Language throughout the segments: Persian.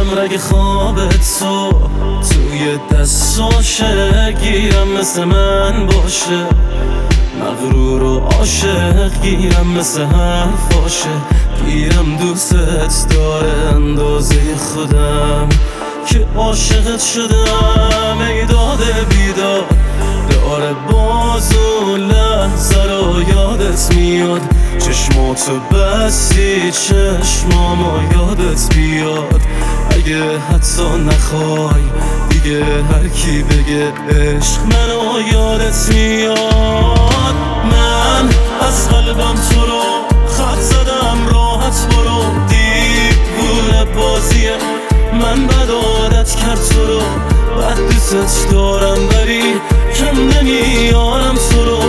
میشم رگ خوابت تو توی دستاشه گیرم مثل من باشه، مغرور و عاشق گیرم مثل حرفاشه، گیرم دوستت داره اندازه خودم که عاشقت شدم. ای داده بیداد داره باز اون لحظه رو یادت میاد، چشماتو بستی چشمامو یادت بیاد. اگه حتی نخوای دیگه هر کی بگه عشق منو یادت میاد. من از قلبم تو رو خط زدم راحت برو، دیوونه بازیه من بد عادت کرد تو رو، بد دوست دارم ولی کم نمیارم تو رو.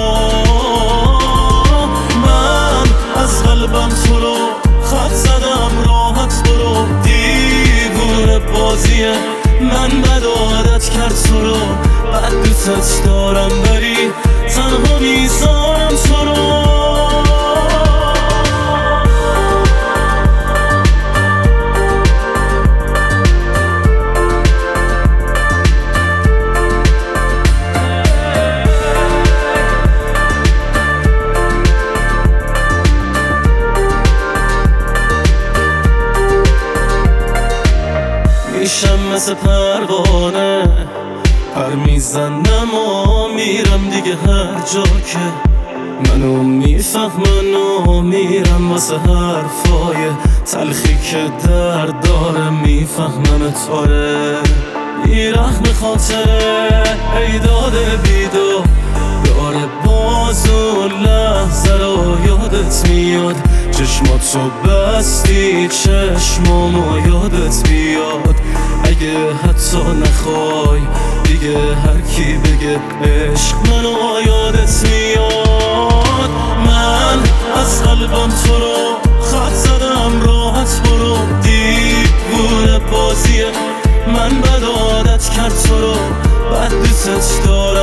من از قلبم تو رو خط زدم راحت برو، دیوونه بازیه من بد عادت کرد تو رو، بد دوست دارم ولی تنها میذارم تو رو. میشم مثل پروانه پر میزنم و میرم دیگه هر جا که منو میفهمن و میرم واسه حرفای تلخی که درد داره میفهمم تاره. بیرحم خاطره ای داده بیدو داره باز اون لحظه رو یادت میاد، چشماتو بستی چشمامو یادت بیاد. اگه حتی نخوای دیگه هر کی بگه عشق منو یادت میاد. من از قلبم تو رو خط زدم راحت برو، دیوونه بازیه من بد عادت کرد تو رو، بد دوست دارم